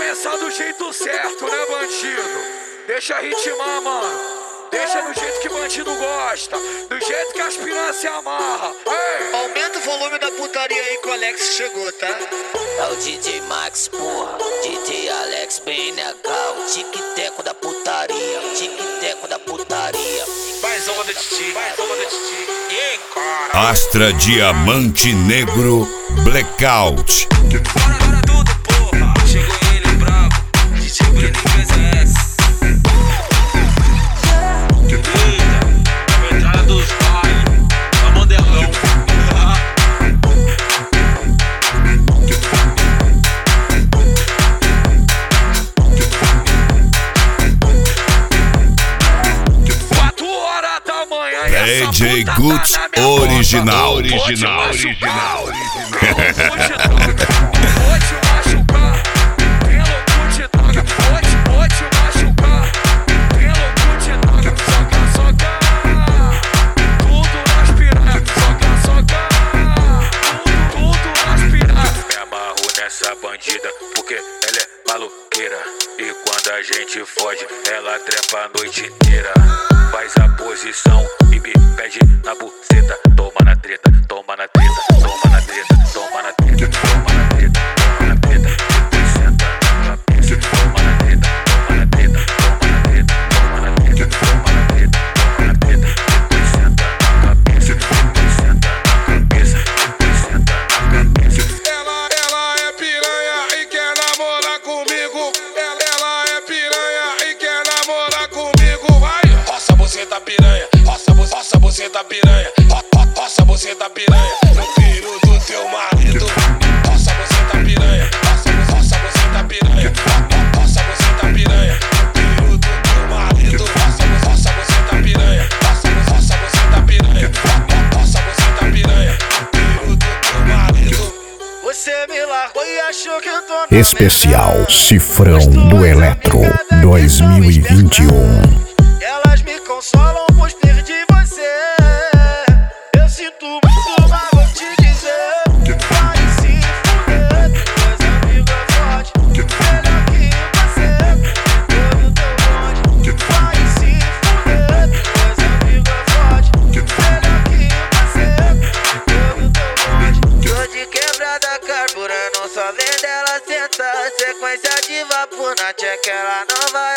começar do jeito certo, né, bandido? Deixa ritmar, mano. Deixa do jeito que bandido gosta, do jeito que as piranha se amarra. Ei! Aumenta o volume da putaria aí que o Alex chegou, tá? É o DJ Max, porra. DJ Alex bem legal. Tic-teco da putaria. Tic-teco da putaria. Mais uma da Titi, mais uma da Titi. E cara. Astra Diamante Negro Blackout. Bora tudo, porra. Chegou ele bravo. DJ Bruno fez essa. DJ Guts original. Vou te machucar. Pelo Gucci-Dog. Vou te machucar. Pelo Gucci-Dog. Soca. Tudo nas piranha. Soca. Tudo nas piranha. Me amarro nessa bandida porque ela é maluqueira. E quando a gente foge, ela trepa a noite inteira. Faz a posição e me pede na buceta. Toma na treta, toma na treta, toma na treta, toma na treta, toma na treta, toma na treta. Depois senta na cabeça. Toma na treta, toma na treta, toma na treta, toma na treta, toma na treta, toma na treta. Depois senta na cabeça, depois senta na cabeça, depois senta na cabeça. Ela é piranha e quer namorar comigo. Ela é piranha e quer namorar comigo. Vai! Roça você da piranha, roça você da piranha, roça você da piranha, no piro do teu marido. Roça você da piranha, roça você da piranha, roça você da piranha, no piro do teu marido. Roça você da piranha, roça você da piranha, roça você da piranha, no piro do teu marido. Você me largou e achou que eu tô na Especial Cifrão do Eletro 2021. Elas me consolam por perdi você. Eu sinto muito, mas vou te dizer. Vai se fuder, tuas amigas fortes. Melhor que você, todo teu bonde. Vai se fuder, tuas amigas fortes. Melhor que você, todo teu bonde. Tô de quebrada carburando, só vendo ela sentar. Sequência de vapor na tcheca, ela não vai